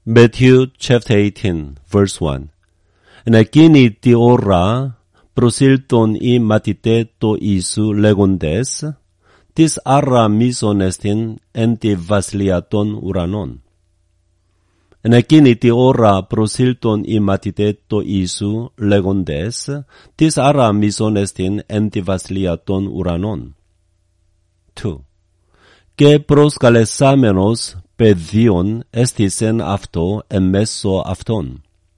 Matthew chapter 18, verse 1. En εκείνη τη ώρα προσήλθον οι μαθηταί το Ιησού λέγοντες, «Τις άρα μίσον εστιν εν τη βασιλεία των ουρανών». En εκείνη τη ώρα προσήλθον οι μαθηταί το Ιησού λέγοντες, «Τις άρα μίσον εστιν εν τη βασιλεία των ουρανών». 2. Και προσκαλεσάμενος παιδίον έστησεν αυτό εμέσω αυτόν.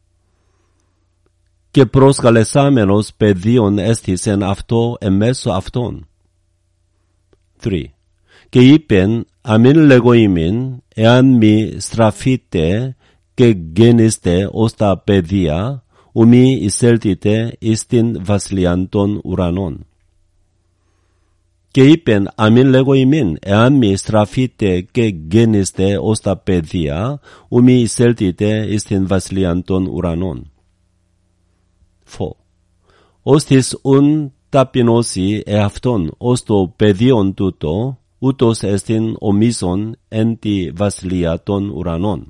Και προσκαλεσάμενος παιδίον έστησεν αυτό εμέσω αυτόν. 3. Και είπεν, αμήν λέγω ημίν, εάν μη στραφείτε και γέννηστε ως τα παιδεία, ου μη εισέλθετε εις την βασιλείαν των ουρανών. Και είπεν, αμήν λέγω ημίν, εάν μη στραφείτε και γέννηστε ως τα παιδεία, ου μη εισέλθετε εις την βασιλείαν των ουρανών. 4. Ως της ουν ταπεινώσει εαυτόν ως το παιδίον τούτο, ούτως εστιν ο μίσον εν τη βασιλεία των ουρανών.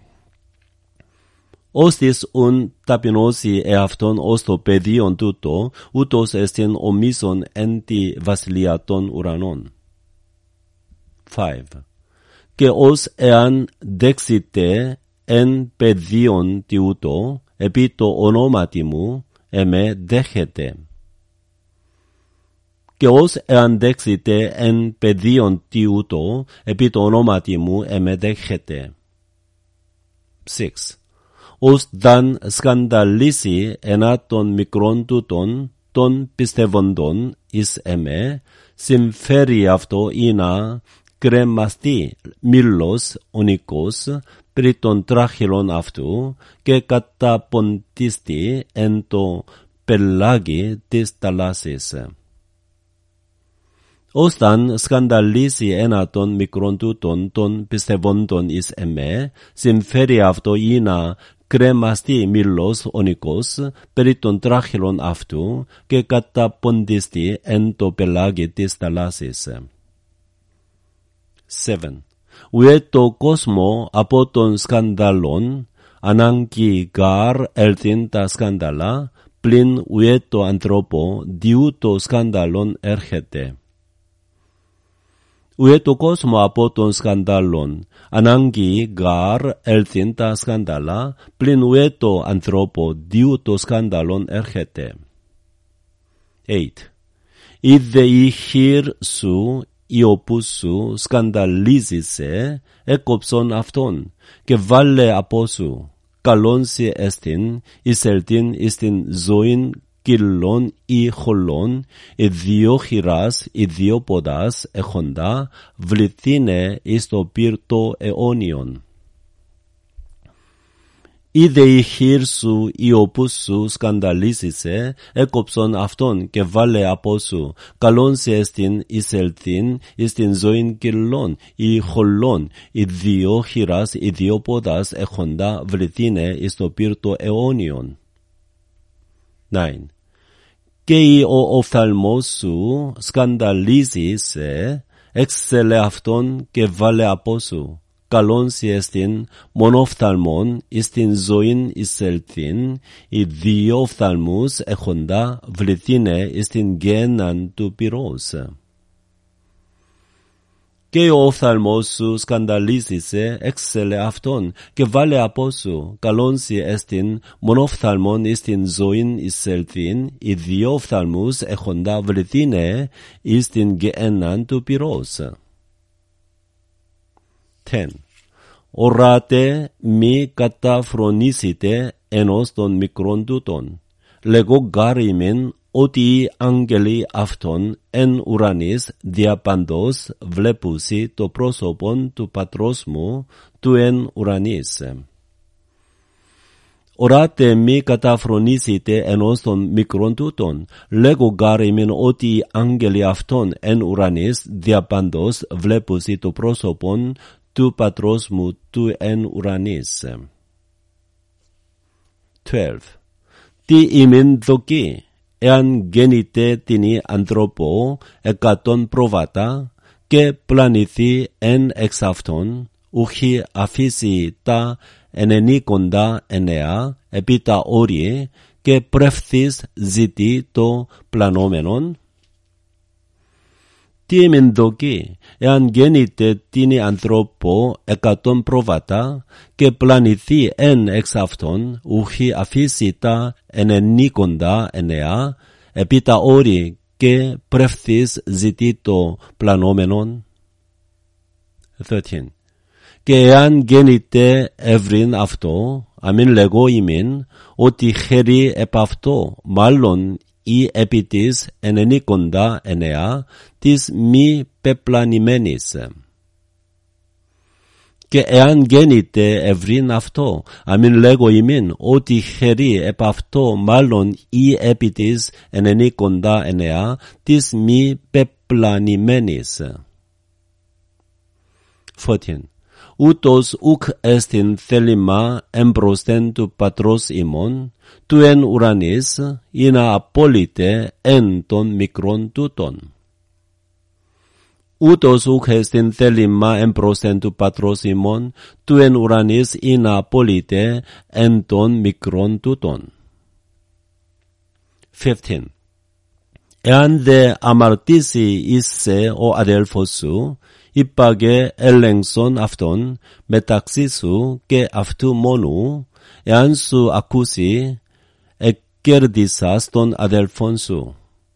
Ως της ουν ταπεινώσει εαυτόν ως το παιδίον τούτο, ούτως εστιν ο μίσον εν τη βασιλεία των ουρανών. 5. Και ως εάν δέξετε εν παιδίον τούτο, επί το ονόματι μου, εμέ δέχετε. Και ως εάν δέξετε εν παιδίον τούτο, επί το ονόματι μου, εμέ δέχετε. 6. Ως δαν σκανδαλίσει ενά των μικρών τούτων, των πιστεύοντων εις εμέ, συμφέρει αυτό ή να κρεμαστεί μήλος ονικός πρι των τράχυλων αυτού και καταποντίστη εν το πελάγι της θαλάσσης. Όσταν σκανδαλίσει ένα των μικρών τούτων των πιστεύοντων εις εμέ, συμφέρει αυτό ή να κρεμαστεί μήλος ονικός περί των τράχυλων αυτού και καταποντίστη εν το πελάγι της θαλάσσης. 7. Ουε το κόσμο από των σκανδαλών ανάγκη γαρ έλθην τα σκάνδαλα, πλην ουε το ανθρώπο διού το σκάνδαλον έρχεται. Ουε το κόσμο από των σκανδάλων ανάγκη γαρ έλθην τα σκάνδαλα, πλην ουε το ανθρώπο διού το σκάνδαλον έρχεται. 8. Είδε η χείρ σου ή οπούς σου σκανδαλίζησε, έκοψον αυτόν και βάλε από σου, καλόν σοι εστιν, εισελτήν εις την ζωήν κυλών ή χολών, οι δύο χειράς, οι δύο ποδάς έχοντα, βληθήνε εις το πύρτο αιώνιον. Είδε η χείρ σου ή οπούς σου σκανδαλίζησε, έκοψον αυτόν και βάλε από σου, καλόν σε εστιν εισελθήν εις την ζωήν κυλών ή χολών, οι δύο χειράς, οι δύο ποδάς έχοντα, βληθήνε εις το πύρτο αιώνιον. 9. Και ο οφθαλμός σου σκανδαλίζησε, έξελε αυτόν και βάλε από σου, καλόν σοι εστιν μονοφθαλμόν εις την ζωήν εισελθήν, οι δύο οφθαλμούς έχοντα, βληθήνε εις την γένναν του πυρός. Και ο οφθαλμός σου σκανδαλίζησε, έξελε αυτόν και βάλε από σου, καλόν σοι εστιν μονοφθαλμόν εις την ζωήν εισελθήν, οι δύο οφθαλμούς έχοντα, βληθήνε εις την γένναν του πυρός. 10. Οράτε μη καταφρονήσετε ενός των μικρών τούτων. Λέγω γάρ ημίν ότι οι άγγελοι αυτών εν ουρανής διαπαντός βλέπουσι το πρόσωπον του πατρός μου του εν ουρανής. Οράτε μη καταφρονήσετε ενός των μικρών τούτων. Λέγω γάρ ημίν ότι οι άγγελοι αυτών εν ουρανής διαπαντός βλέπουσι το πρόσωπον του πατρός μου του εν ουρανής. 12. Τι ημίν δοκεί, εάν γέννητε την ανθρώπο 100 πρόβατα και πλανηθεί εν εξ αυτών, ουχή αφήσει τα ενενίκοντα εννέα επί τα όρη και πρεύθεις ζητεί το πλανόμενον. Τι εμεντοκεί, εάν γέννηται τίνη ανθρώπο 100 πρόβατα και πλανηθεί εν εξ αυτών, ουχή αφήσει τα ενενίκοντα εννέα επί τα όρη και πρεύθεις ζητεί το πλανόμενον. 13. Και εάν γέννηται εύρην αυτό, αμήν λέγω ημίν, ότι χέρι επ' αυτό, μάλλον ή επί της ενενίκοντα εννέα, της μη πεπλανημένης. Και εάν γέννηται εύρην αυτό, αμήν λέγω ημίν, ότι χέρι επ' αυτό, μάλλον ή επί της ενενίκοντα εννέα, της μη πεπλανημένης. 14. Ούτως ουκ εστιν θέλημα εμπροσθέν του πατρός ημών, του εν ουρανής, ή να απόλυτε εν των μικρών τούτων. Ούτως ουκ εστιν θέλημα εμπροσθέν του πατρός ημών, του εν ουρανής, ή να απόλυτε εν των μικρών τούτων. 15. Εάν δε αμαρτήσει είσαι ο αδέλφος σου, υπάγε έλεγξον αυτόν μεταξύ σου και αυτού μόνου, εάν σου ακούσει, εκκέρδισας τον αδελφόν σου.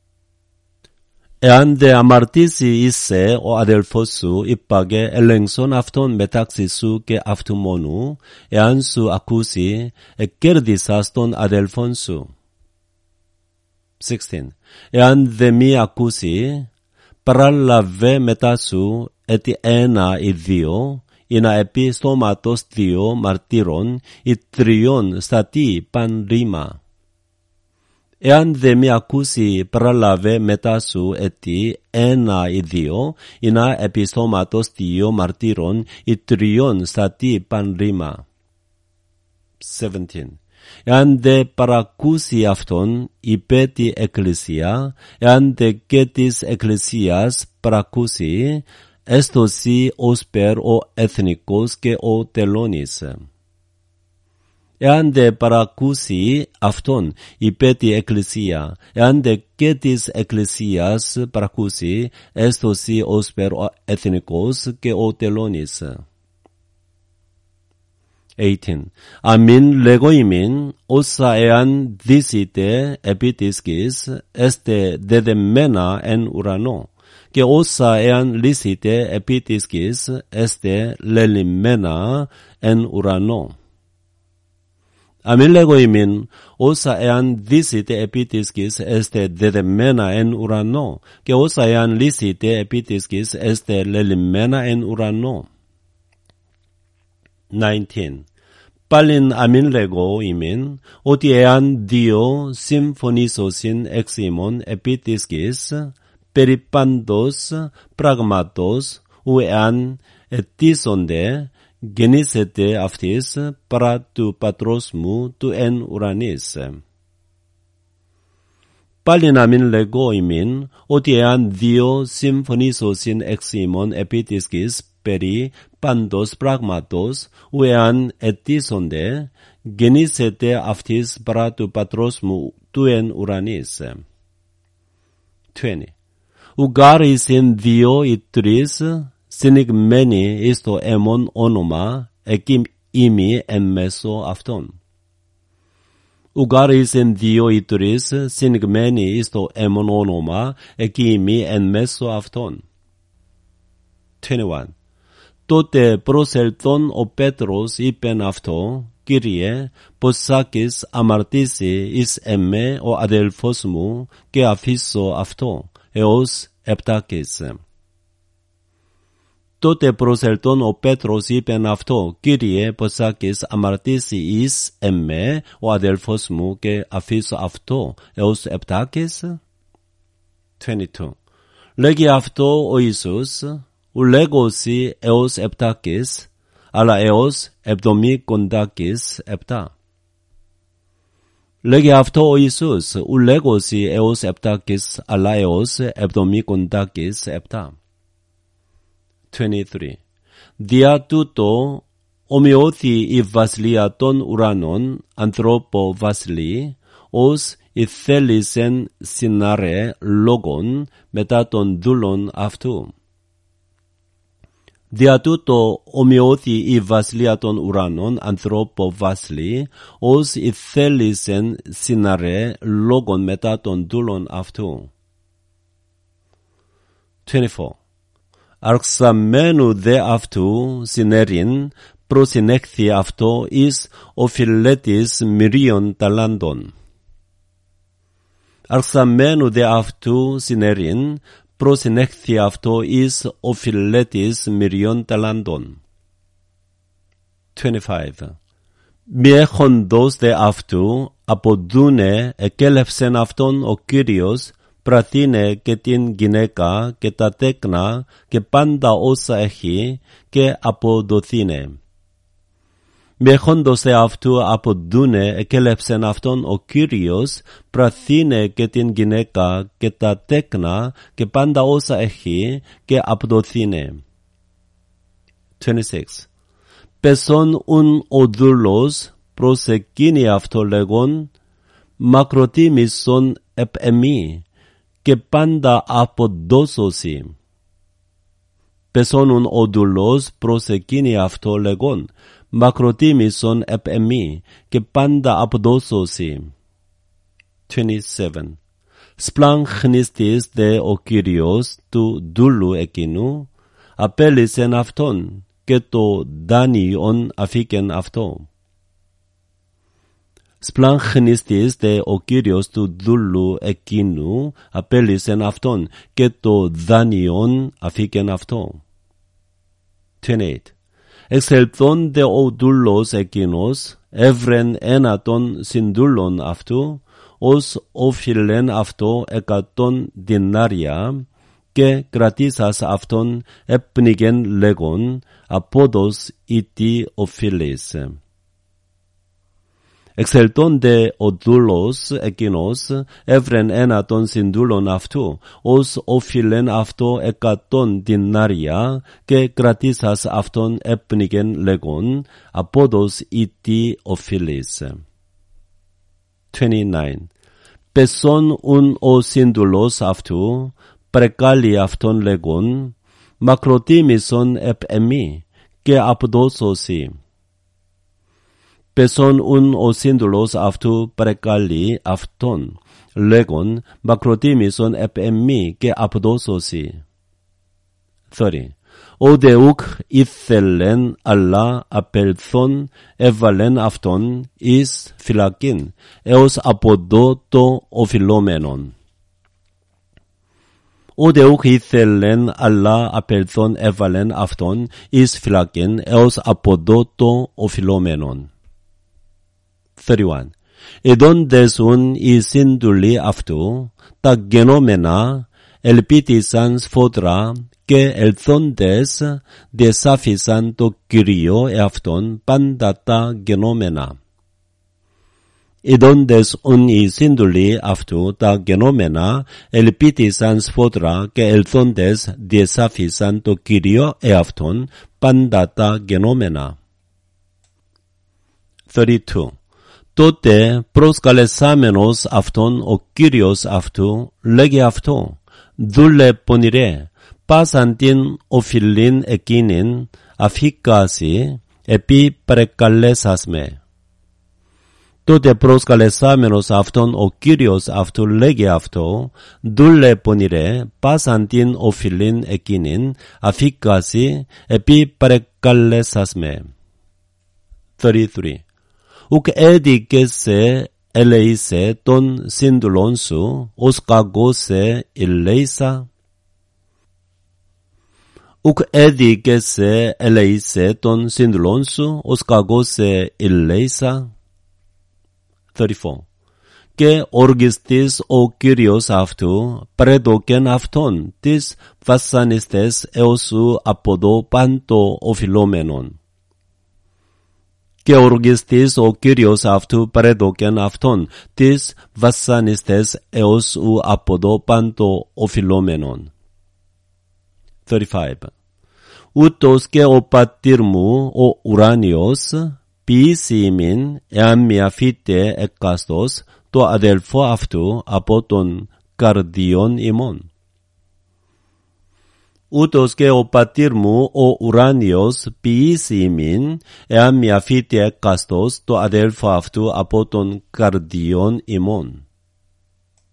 Εάν δε αμαρτήσει είσαι ο αδελφός σου, υπάγε έλεγξον αυτόν μεταξύ σου και αυτού μόνου, εάν σου ακούσει, εκκέρδισας τον αδελφόν σου. 16. Εάν δε μη ακούσει, παραλαβέ μετά σου έτι ένα ή δύο, ή να επί στόματος δύο μαρτύρων ή τριών στατή παν ρήμα. Εάν δε μη ακούσει, παραλαβέ μετά σου έτι ένα ή δύο, ή να επί στόματος δύο μαρτύρων ή τριών στατή παν ρήμα. 17. Εάν δε παρακούσει αυτόν, είπε τη εκκλησία, εάν δε και της εκκλησίας παρακούσει, έστωσι ως περ ο εθνικός και ο τελώνης. Εάν δε παρακούσει αυτόν, είπε τη εκκλησία, εάν δε και της εκκλησίας παρακούσει, έστωσι ως περ ο εθνικός και ο τελώνης. 18. Αμήν λέγω ημίν, όσα εάν δύσετε επί της γης, έστε δεδεμένα εν ουρανό, και όσα εάν λύσετε επί της γης, έστε λελειμμένα εν ουρανό. Αμήν λέγω ημίν, όσα εάν δύσετε επί της γης, έστε δεδεμένα εν ουρανό, και όσα εάν λύσετε επί της γης, έστε λελειμμένα εν ουρανό. 19. Πάλιν αμήν λέγω ημίν, ότι εάν δύο συμφωνήσωσιν εξ ημών επί της γης, περί πάντος πράγματος, ου εάν ετήσονται, γεννήσετε αυτής παρά του πατρός μου του εν ουρανής. Πάλιν αμήν λέγω ημίν, ότι εάν δύο συμφωνήσωσιν εξ ημών επί της γης, περί πάντος πράγματος, ου εάν ετήσονται, γεννήσετε αυτής παρά του πατρός μου του εν ουρανής. 20. Ουγάρ εισιν δύο ή τρεις, συνηγμένοι εις το έμον όνομα, εκεί είμαι εν μέσω αυτών. Ουγάρ εισιν δύο ή τρεις, συνηγμένοι εις το έμον όνομα, εκεί είμαι εν μέσω αυτών. 21. Τότε προσελθόν ο Πέτρος είπεν αυτό, Κύριε, ποσάκης αμαρτήσει εις εμέ ο αδελφός μου και αφήσω αυτό, έως επτάκης. Τότε προσελθόν ο Πέτρος είπεν αυτό, Κύριε, ποσάκης αμαρτήσει εις εμέ ο αδελφός μου και αφήσω αυτό, έως επτάκης. 22. Λέγει αυτό ο Ιησούς, ου λέγωσι έως επτάκης, αλλά έως εβδομηκοντάκης επτά. Λέγει αυτό ο Ιησούς, ου λέγωσι έως επτάκης, αλλά έως εβδομηκοντάκης επτά. 23. Δια τούτο ομοιώθη η βασιλεία των ουρανών ανθρώπο βασιλεί, ως η θέλησεν συνάρε λόγων μετά των δούλων αυτού. Δια τούτο ομοιώθη η βασιλεία των ουρανών ανθρώπο βασιλεί, ως η θέλησεν συνάρε λόγων μετά των δούλων αυτού. 24. Αρξαμένου δε αυτού συνέρην προσυνέχθη αυτό εις οφειλέτης μυρίων ταλάντων. Αρξαμένου δε αυτού συνέρην προσυνέχθη αυτό εις οφειλέτης μυρίων ταλάντων. 25. Μη έχοντος δε αυτού αποδούνε εκέλευσεν αυτόν ο Κύριος, πραθύνε και την γυναίκα και τα τέκνα και πάντα όσα έχει και αποδοθήνε. Μη έχοντος δε αυτού αποδούνε εκέλευσεν αυτόν ο Κύριος, πραθύνε και την γυναίκα και τα τέκνα και πάντα όσα έχει και αποδοθήνε. 26. Πεσόν ουν ο δούλος προσεκίνει αυτό λέγον, μακροτίμησον επ' εμεί, και πάντα αποδώσωση. Πεσόνουν ο δούλος προσεκίνει αυτό λέγον, μακροτίμησον επ' εμεί, και πάντα αποδώσωση. 27. Σπλαγχνίστης δε ο Κύριος του δούλου εκείνου, απέλυσεν αυτόν, και το δάνειον αφήκεν αυτό. Σπλαγχνίστης δε ο Κύριος του δούλου εκείνου, απέλυσεν αυτόν, και το δάνειον αφήκεν αυτό. 28. Εξελθόν δε ο δούλος εκείνος, έβρεν ένα των συνδούλων αυτού, ως οφείλεν αυτό 100 δινάρια, και κρατήσας αυτόν έπνιγεν λέγον, απόδος ήτι οφείλεις. Εξελθόν δε ο δούλος εκείνος, έβρεν ένα των συνδούλων αυτού, ως οφείλεν αυτό 100 δινάρια, και κρατήσας αυτόν έπνιγεν λέγον, απόδος ήτι οφείλεις. 29. Πεσόν ουν ο συνδούλος αυτού, πρεκάλει αυτόν λέγον, μακροτίμησον επ' εμεί, και αποδώσωση. Πεσόν ουν ο σύνδουλος αυτού πρεκάλει αυτόν, λέγον, μακροτίμησον επ' εμεί, και αποδώσωση. 30. Ο δε ουκ ήθελεν, αλλά απελθόν έβαλεν αυτόν εις φυλακήν, έως αποδώ το οφειλόμενον. Ο δε ουκ ήθελεν, αλλά απελθόν έβαλεν αυτόν εις φυλακήν, έως αποδώ το οφειλόμενον. 31. Εδόντες ουν οι σύνδουλοι αυτού, τα γενόμενα, ελπίτησαν σφόδρα, και ελθόντες διεσάφησαν το Κύριο εαυτόν πάντα τα γενόμενα. Εδόντες ουν οι σύνδουλοι αυτού, τα γενόμενα, ελπίτησαν σφόδρα, και ελθόντες διεσάφησαν το Κύριο εαυτόν πάντα τα γενόμενα. 32. Τότε προσκαλεσάμενος αυτόν ο Κύριος αυτού λέγει αυτό, δούλε πονηρέ, πάσαν την οφειλήν εκείνην αφήκαση, επί πρεκαλέσας με. Τότε προσκαλεσάμενος αυτόν ο Κύριος αυτού λέγει αυτό, δούλε πονηρέ, πάσαν την οφειλήν εκείνην αφήκαση, επί πρεκαλέσας με. 33. Ουκ έδικεσαι ελεήσε τον σύνδουλον σου, ως κακώσε ελέησα. Ουκ έδικεσαι ελεήσε τον σύνδουλον σου, ως κακώσε ελέησα. 34. Και οργιστής ο Κύριος αυτού, πρέδωκεν αυτόν τις βασανιστές έως σου αποδώ πάντο οφειλόμενον. Και οργιστής ο Κύριος αυτού πρέδωκεν αυτόν τις βασανιστές έως σου αποδώ πάντο οφειλόμενον. 35. ούτως και ο πατήρ μου ο ουράνιος ποιήσιμην εάν μη αφήτε εκάστος το αδελφό αυτού από των καρδιών ημών. Ούτως και ο πατήρ μου ο ουράνιος ποιήσιμην εάν μη αφήτε εκάστος το αδελφό αυτού από των καρδιών ημών.